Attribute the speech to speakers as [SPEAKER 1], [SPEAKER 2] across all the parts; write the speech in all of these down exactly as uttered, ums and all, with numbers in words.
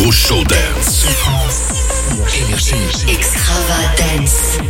[SPEAKER 1] Techno Show Dance.
[SPEAKER 2] Extravagance.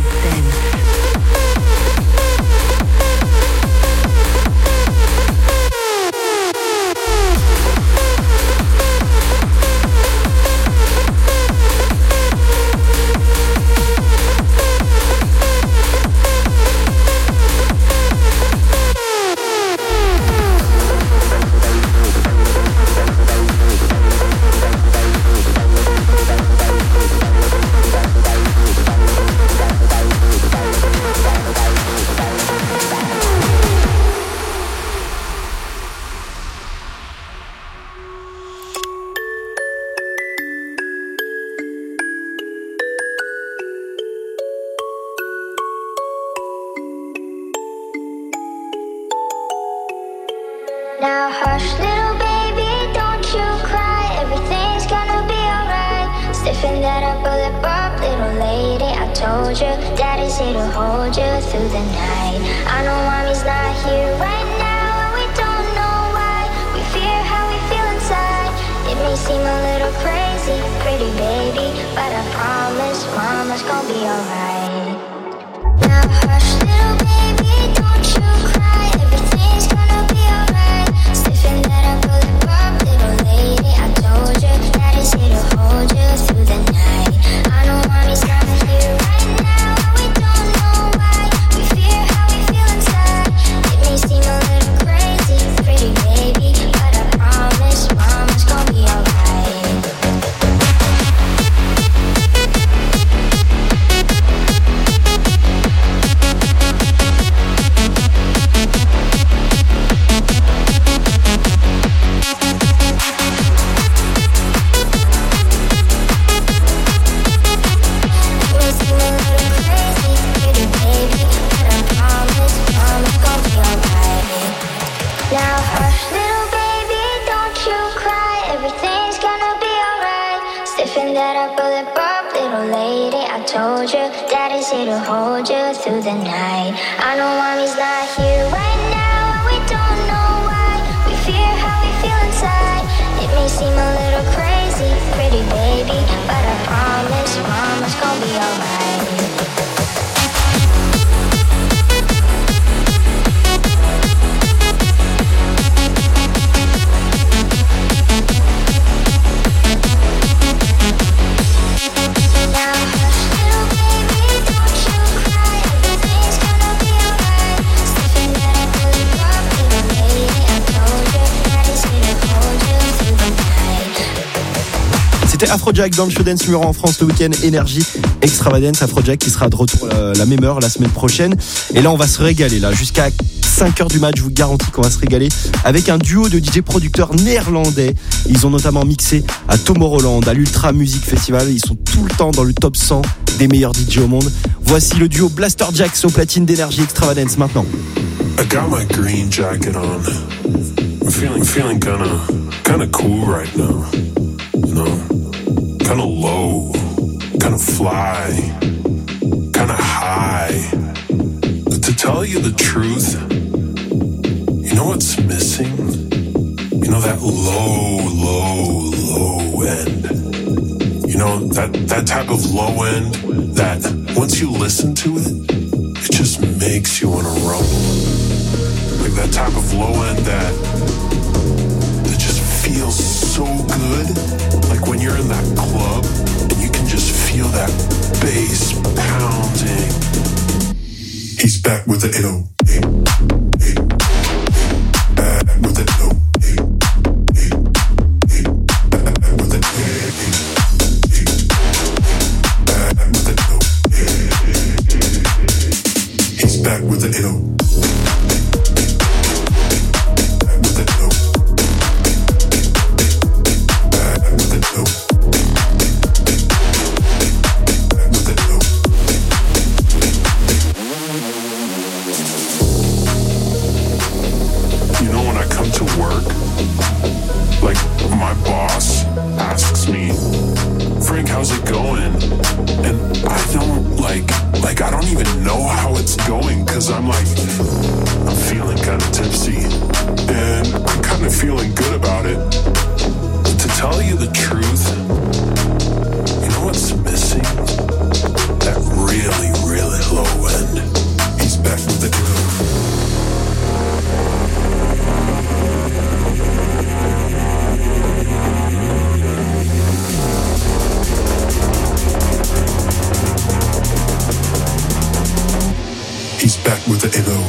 [SPEAKER 3] Now hush, little baby, don't you cry. Everything's gonna be alright. Stiffen that up, pull it up, little lady. I told you, daddy's here to hold you through the night. I know mommy's not here right now, and we don't know why. We fear how we feel inside. It may seem a little crazy, pretty baby, but I promise mama's gonna be alright. Now hush, little baby, don't you cry. Everything's gonna be alright. Stiffen that up, pull it up, little lady. I told you, daddy's here to hold you through the night. I know mommy's not here right now, and we don't know why. We fear how we feel inside. It may seem a little crazy, pretty baby, but I promise mama's gonna be alright. Here to hold you through the night. I know mommy's not here right now, and we don't know why. We fear how we feel inside. It may seem a little crazy, pretty baby, but I promise mama's gonna be alright.
[SPEAKER 4] C'était Afrojack dans le show dance numéro un en France le week-end. Énergie Extravagance. Afrojack qui sera de retour euh, la même heure la semaine prochaine. Et là on va se régaler là jusqu'à cinq heures du match. Je vous garantis qu'on va se régaler avec un duo de D J producteurs néerlandais. Ils ont notamment mixé à Tomorrowland, à l'Ultra Music Festival. Ils sont tout le temps dans le top cent des meilleurs D J au monde. Voici le duo Blaster Jacks au platine d'Énergie Extravagance maintenant.
[SPEAKER 5] I got my green jacket on. I'm feeling feeling kinda kinda cool right now. You know, kinda low, kinda fly, kinda high. But to tell you the truth, you know what's missing? You know that low, low, low end. You know that that type of low end that once you listen to it, it just makes you wanna rumble. Like that type of low end that that just feels so good. Like when you're in that club and you can just feel that bass pounding. He's back with the eight oh eight. Back with the eight oh eight. Back with the eight oh eight. Back with the eight oh eight. He's back with the eight oh eight. tell you the truth, you know what's missing? That really, really low end. He's back with the groove. He's back with the ego.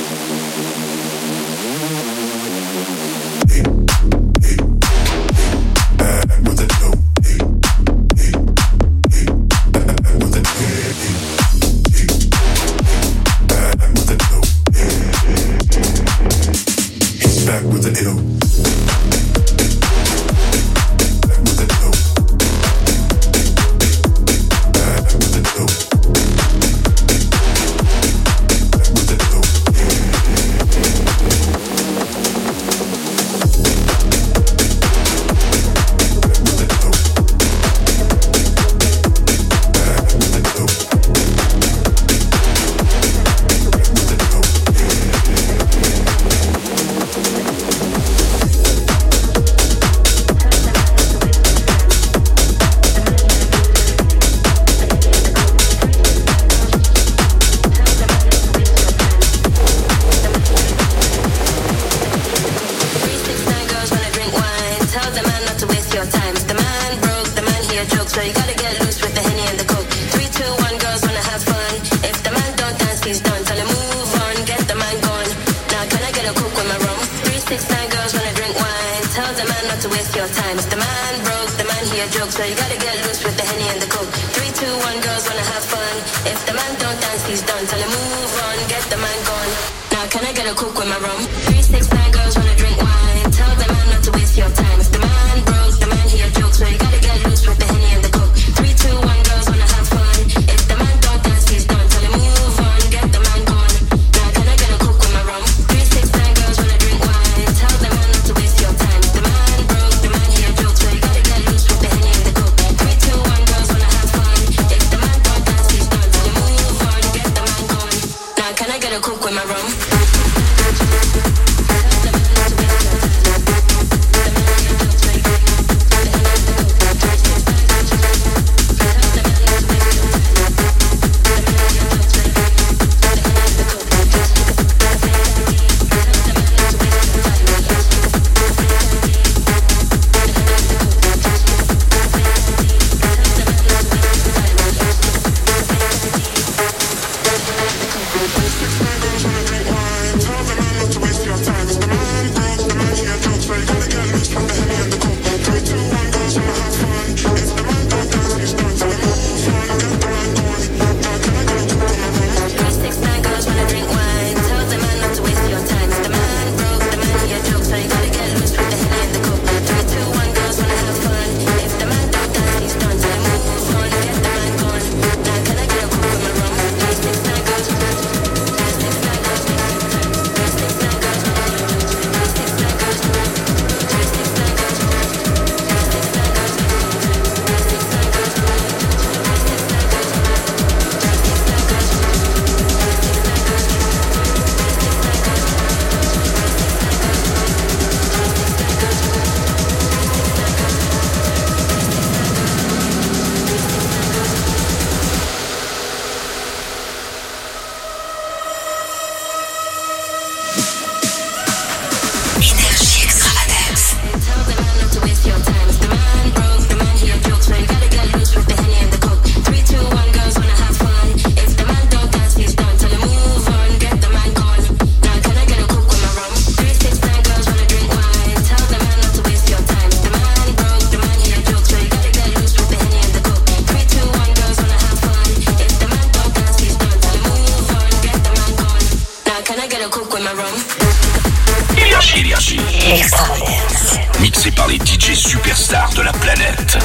[SPEAKER 2] Énergie. Extravagance. Mixé par les D J superstars de la planète.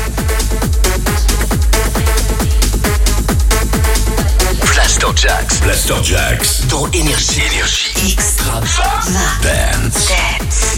[SPEAKER 2] Blasterjaxx. Blasterjaxx. Dans Énergie. Énergie. Extravagance. Dance. Dance.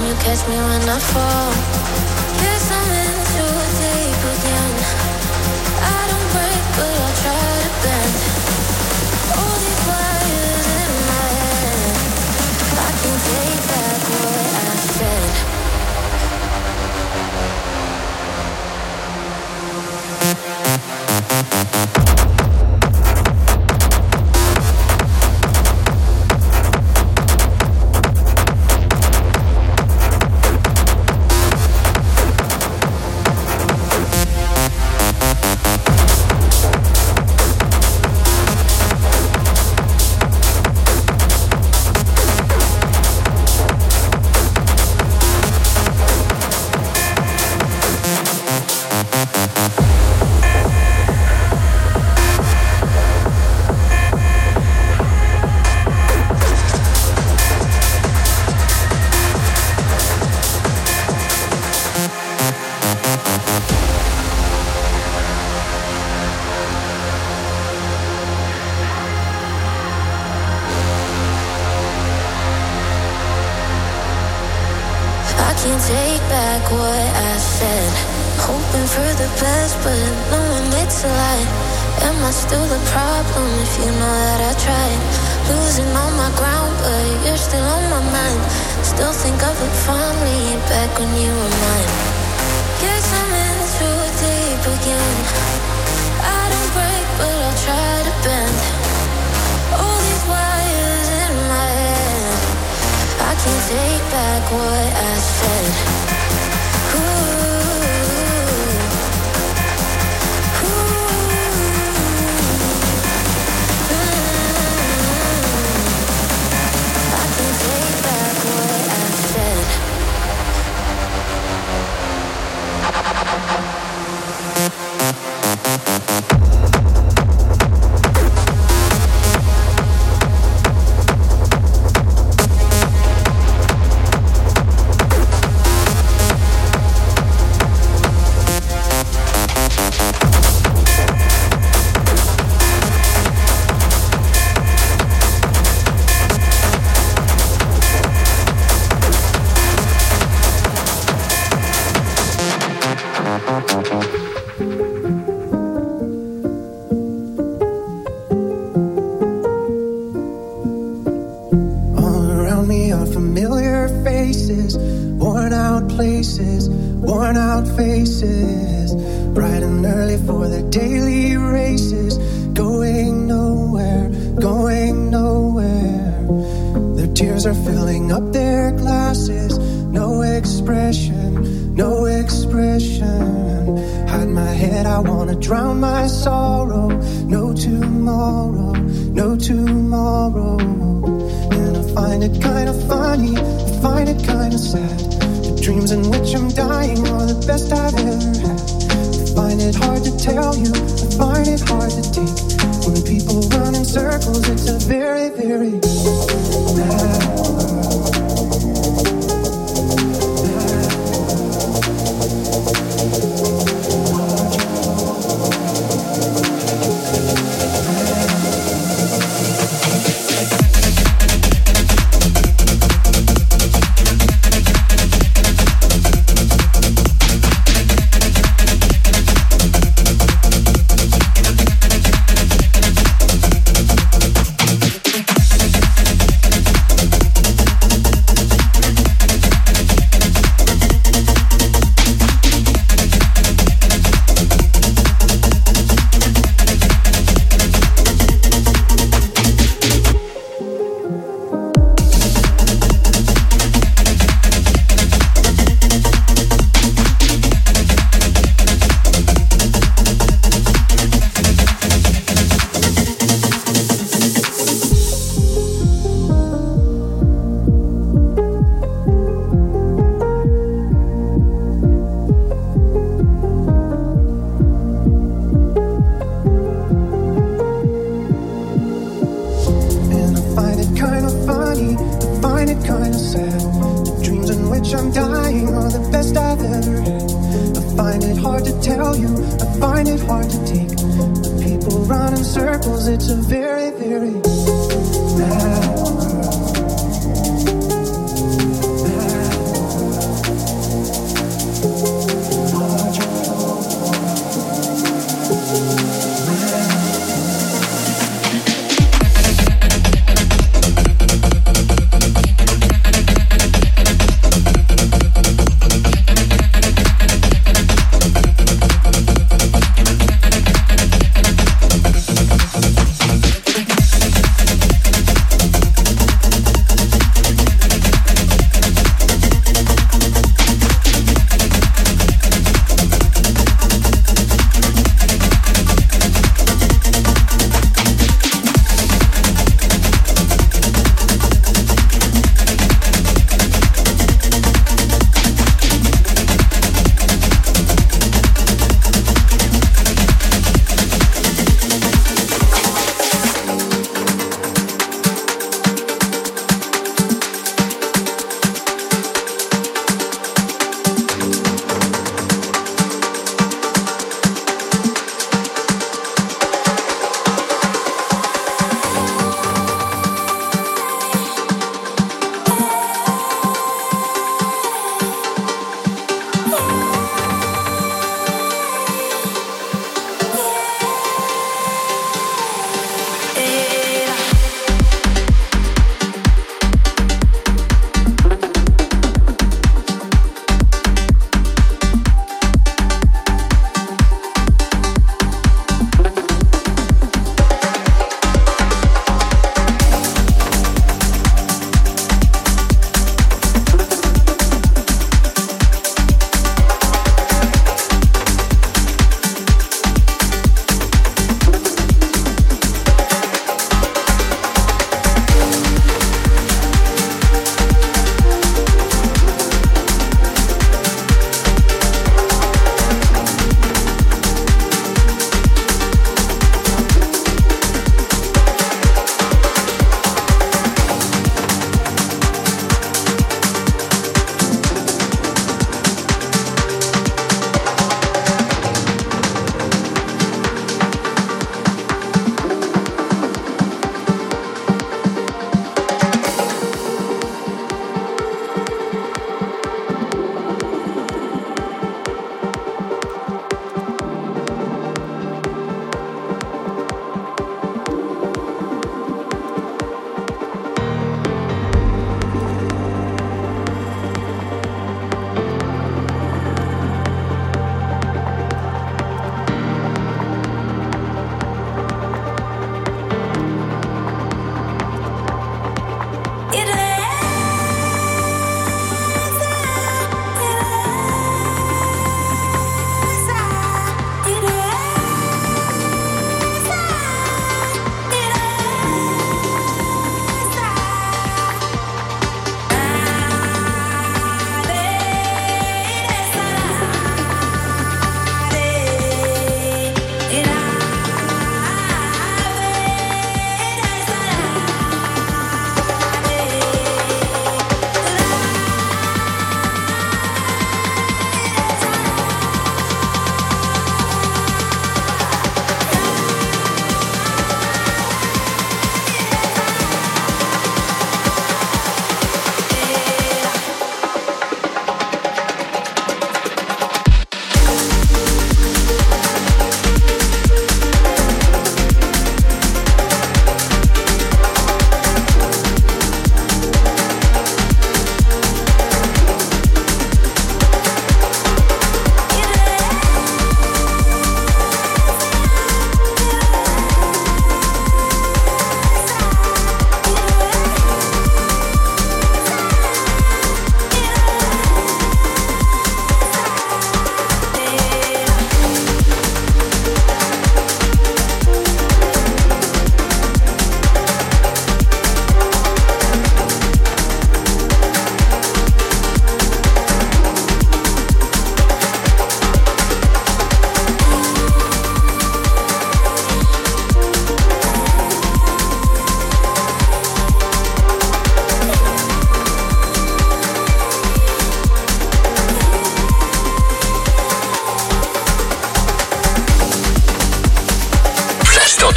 [SPEAKER 3] you catch me when I fall. Guess I'm in too deep again. I don't break, but I'll try to bend. All these wires in my head, I can take back what I said. Can't take back what I said. Hoping for the best, but knowing it's a lie. Am I still the problem if you know that I tried? Losing all my ground, but you're still on my mind. Still think of it fondly, back when you were mine. Guess I'm in too deep again. I don't break, but I'll try to bend. All these wires in my head, I can't take back what I said. Ooh, ooh, mm, I can't take back what I said.
[SPEAKER 1] Drown my sorrow, no tomorrow, no tomorrow. And I find it kind of funny, I find it kind of sad. The dreams in which I'm dying are the best I've ever had. I find it hard to tell you, I find it hard to take. When people run in circles, it's a very, very bad world. It's a very, very bad world. Bad world.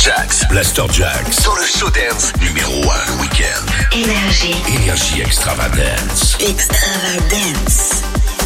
[SPEAKER 2] Jax. Blaster Jax. Dans le show dance numéro un le week-end.
[SPEAKER 6] Énergie.
[SPEAKER 2] Énergie Extravagance.
[SPEAKER 6] Extravagance.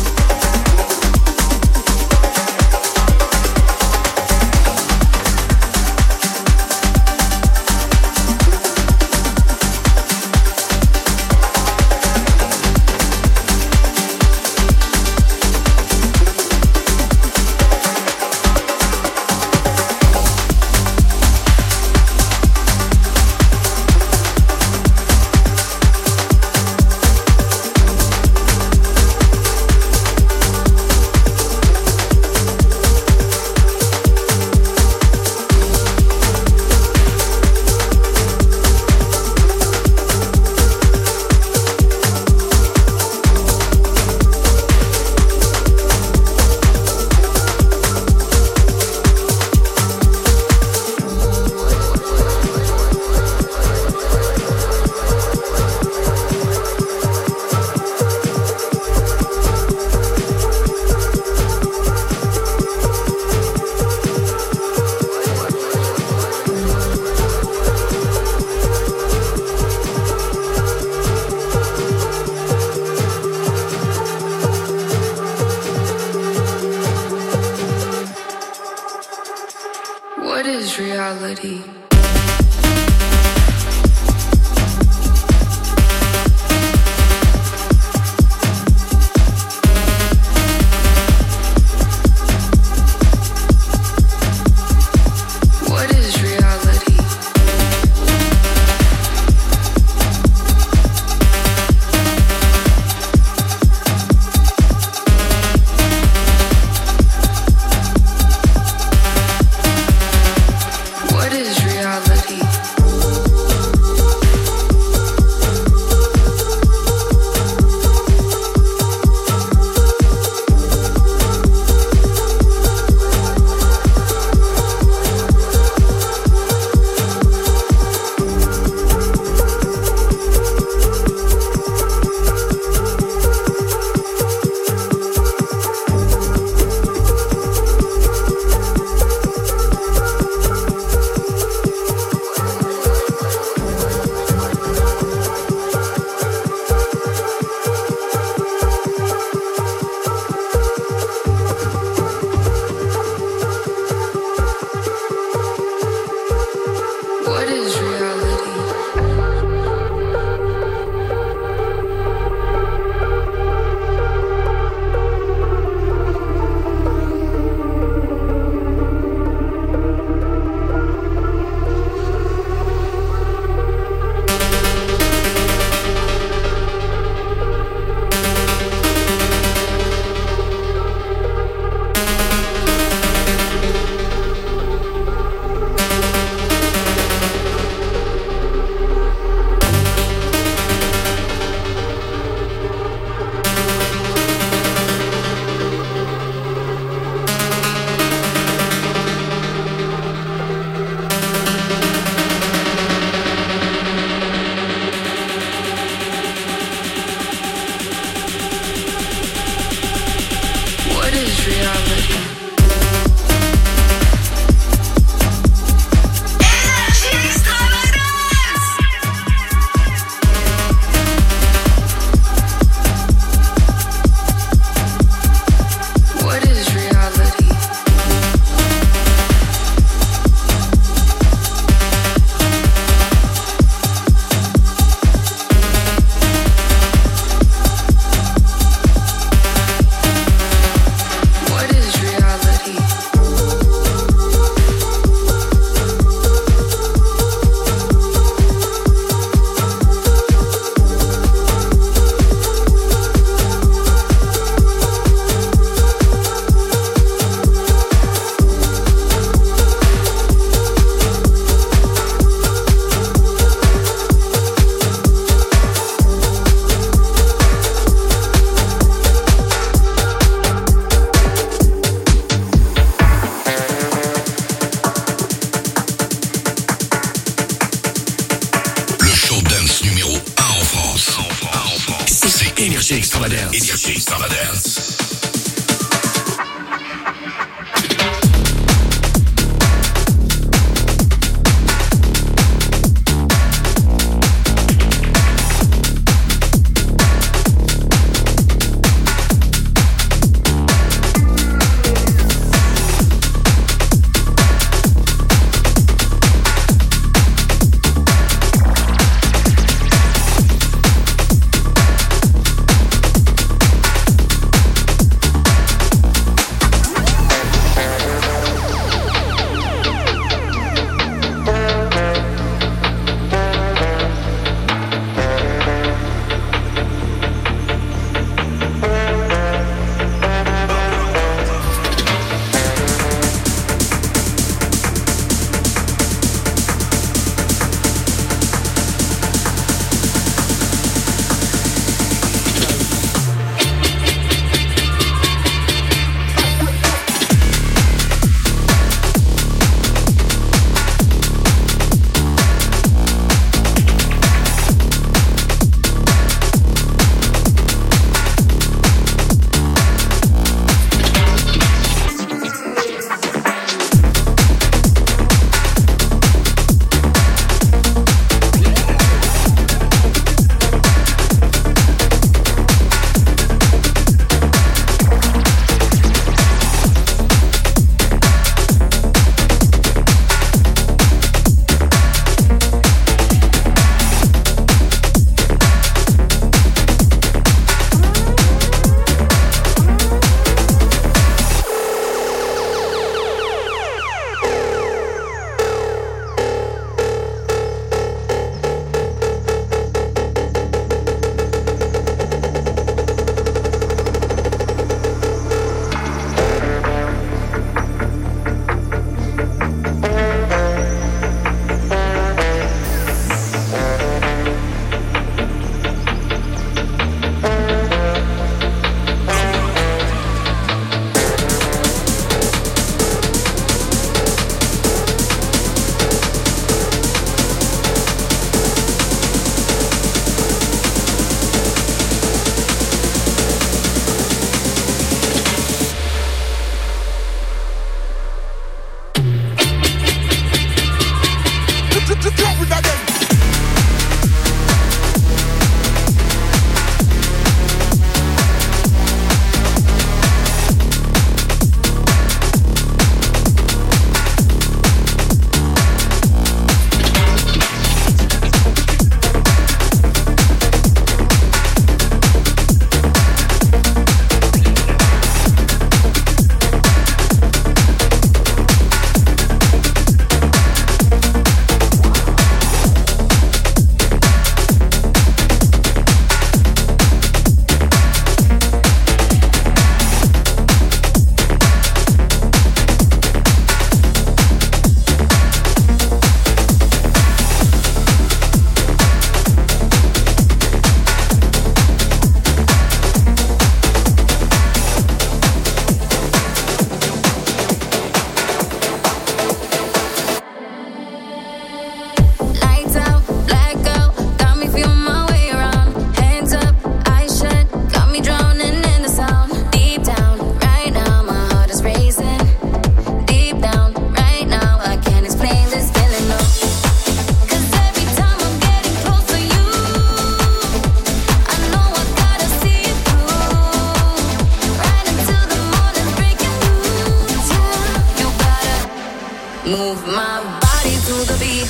[SPEAKER 2] Énergie Extravagance. Énergie Extravagance.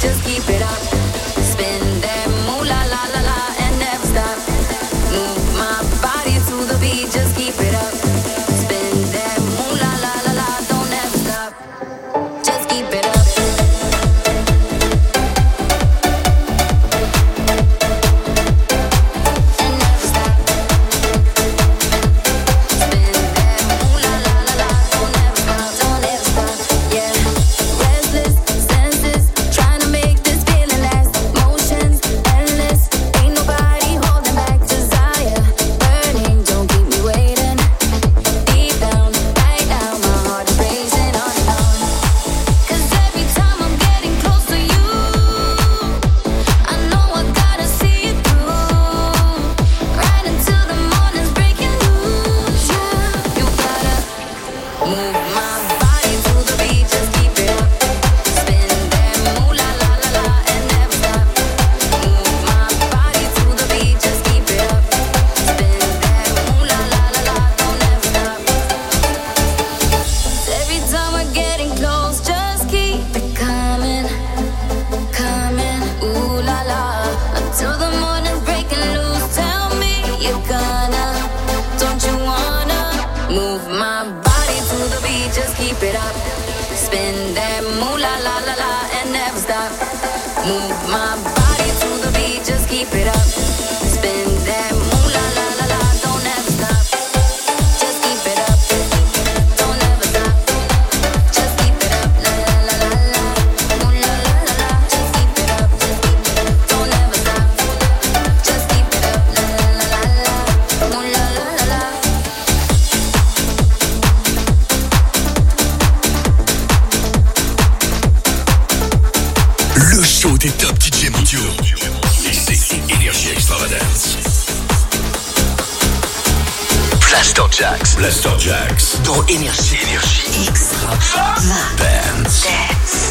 [SPEAKER 7] just keep it up. Spin that moolah la la la and never stop. Move my body to the beat, just keep it up. Spin that moolah la la la, don't ever stop. Just keep it up.
[SPEAKER 2] Blaster Jaxx dans Énergie. Énergie. Extravagance. Dance.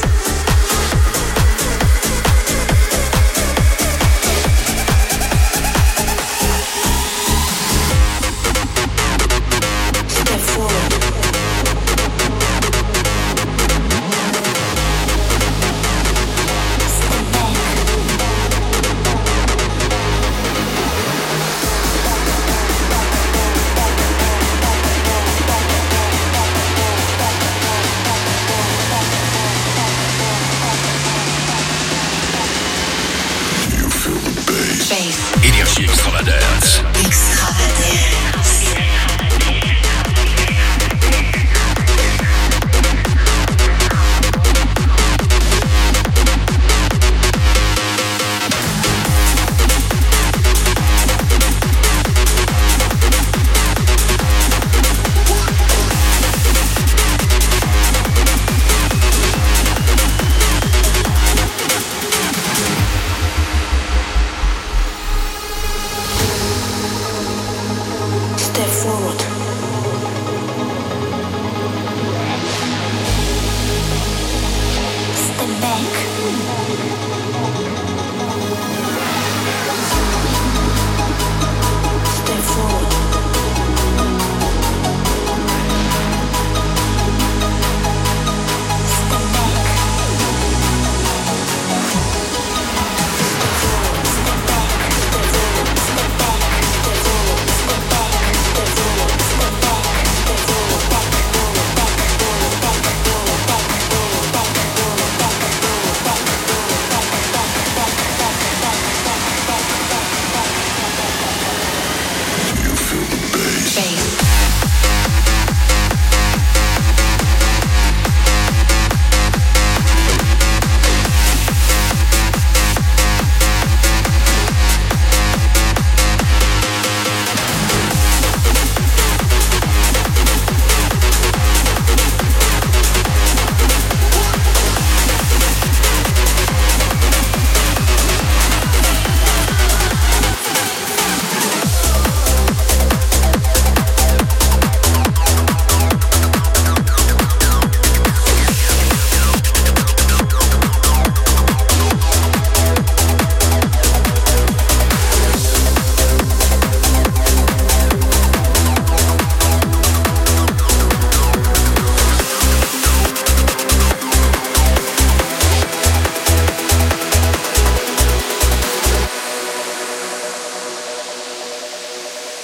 [SPEAKER 2] Énergie Extravagance. Extravagance.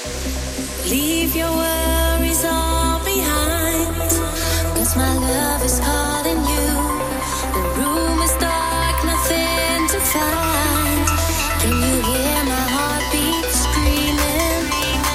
[SPEAKER 8] Leave your worries all behind, 'cause my love is calling you. The room is dark, nothing to find. Can you hear my heartbeat screaming?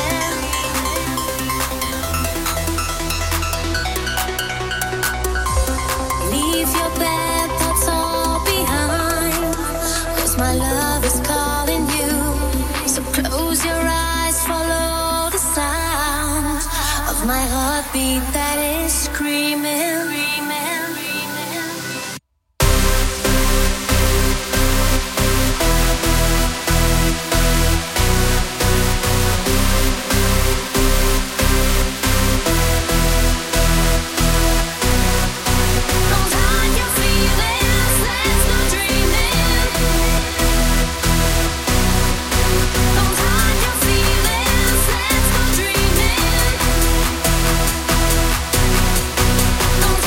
[SPEAKER 8] Leave your bad thoughts all behind, 'cause my love is calling you. So close your eyes, follow the sound of my heartbeat that is screaming.
[SPEAKER 3] Don't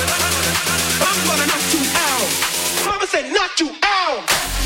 [SPEAKER 9] I'm gonna knock you out. Mama said knock you out.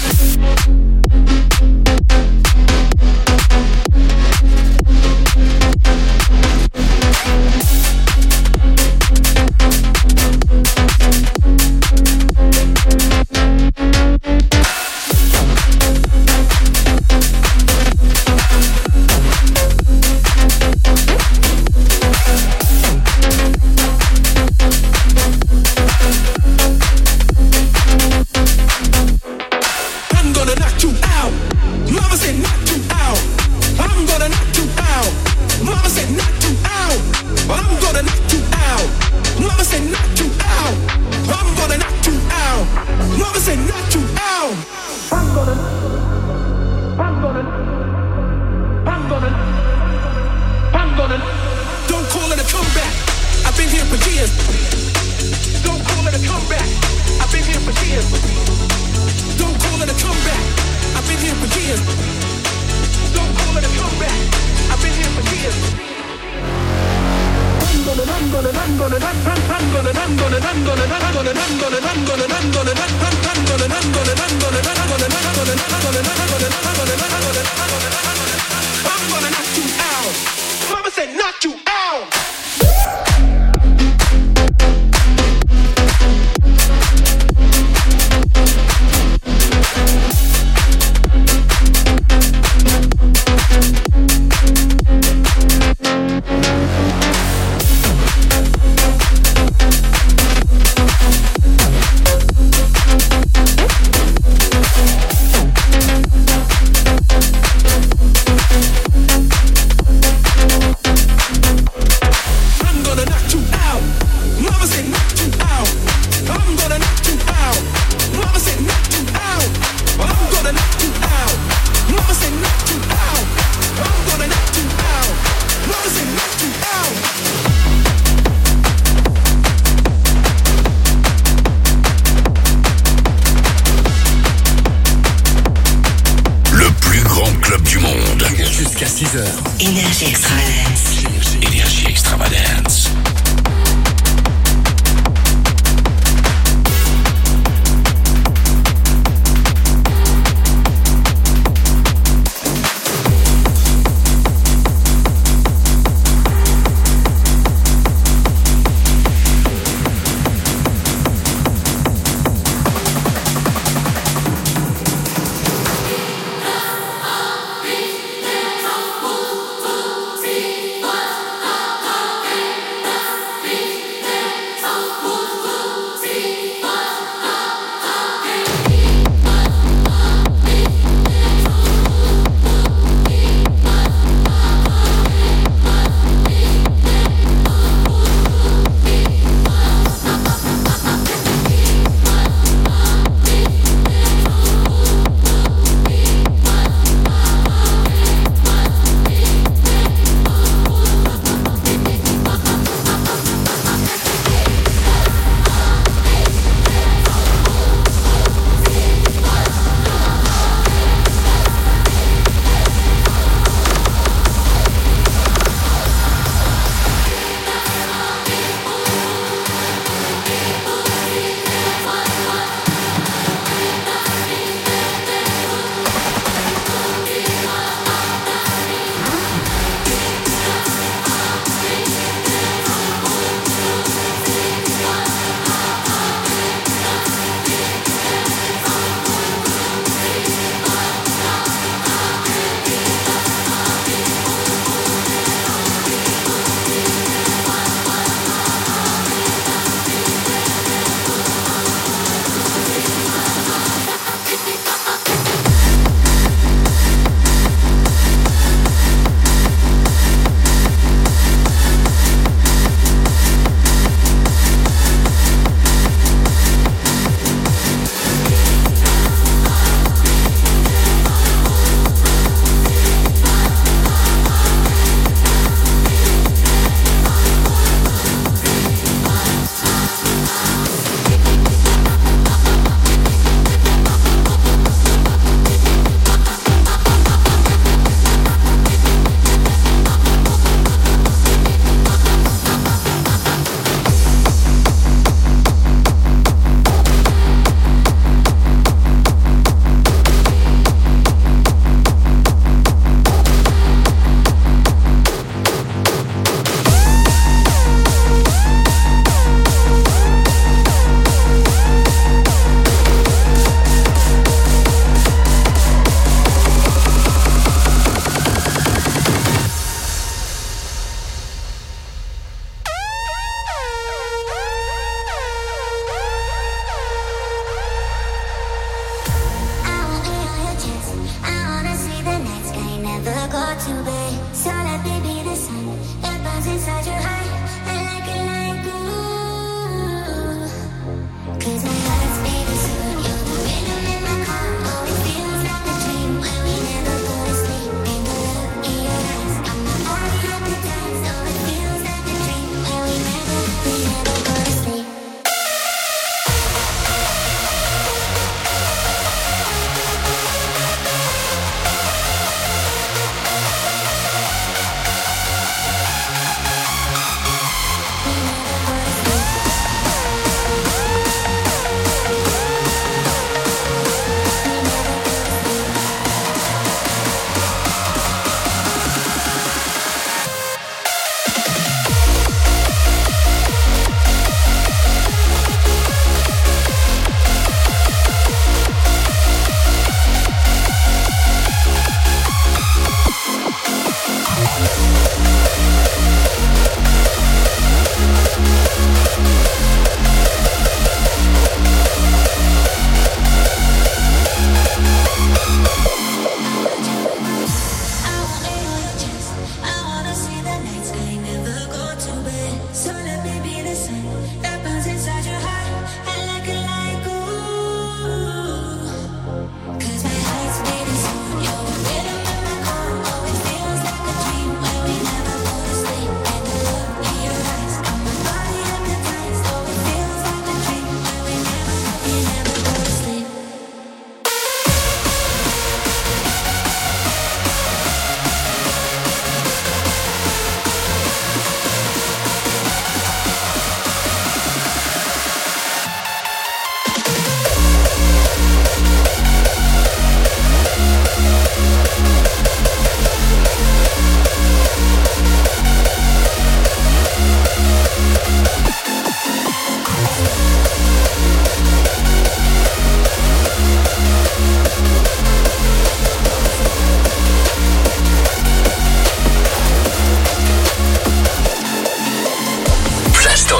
[SPEAKER 6] Énergie Extravagance.
[SPEAKER 2] Énergie Extravagance.
[SPEAKER 8] One, two, three, four.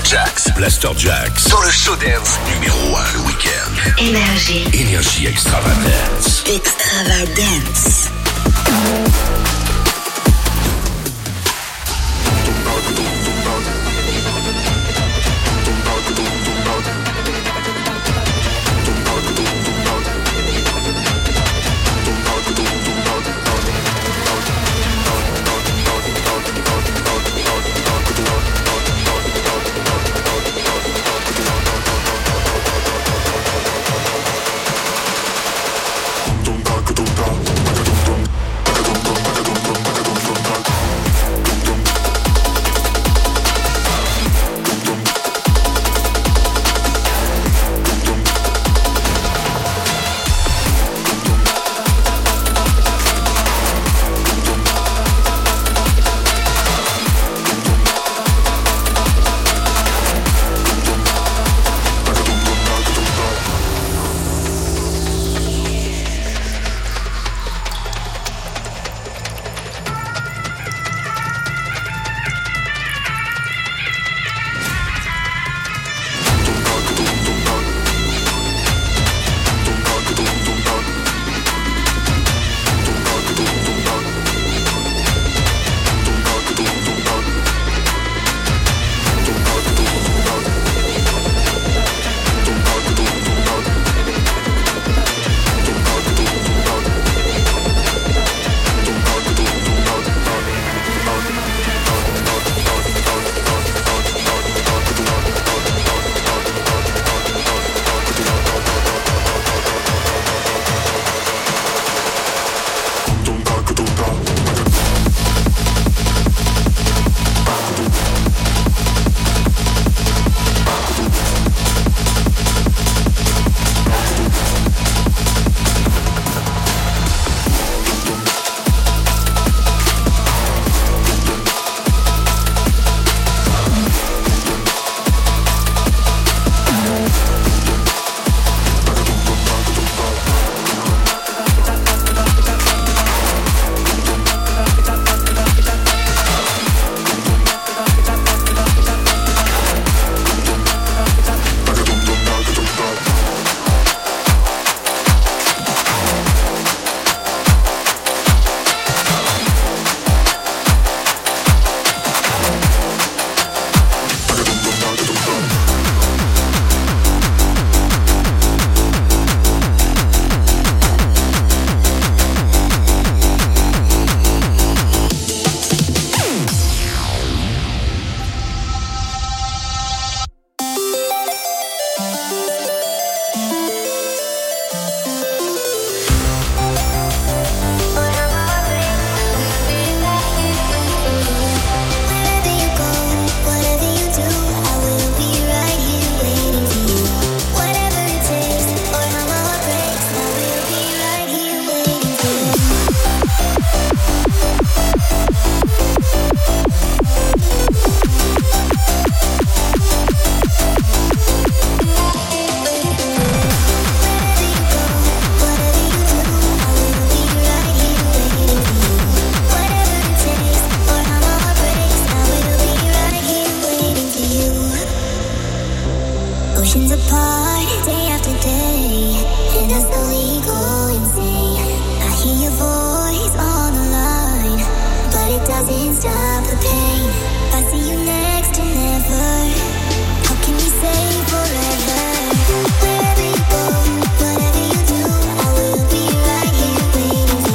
[SPEAKER 2] Jax. Blaster Jax. Dans le show dance numéro un le week-end.
[SPEAKER 6] Énergie.
[SPEAKER 2] Énergie Extravagance.
[SPEAKER 6] Extravagance.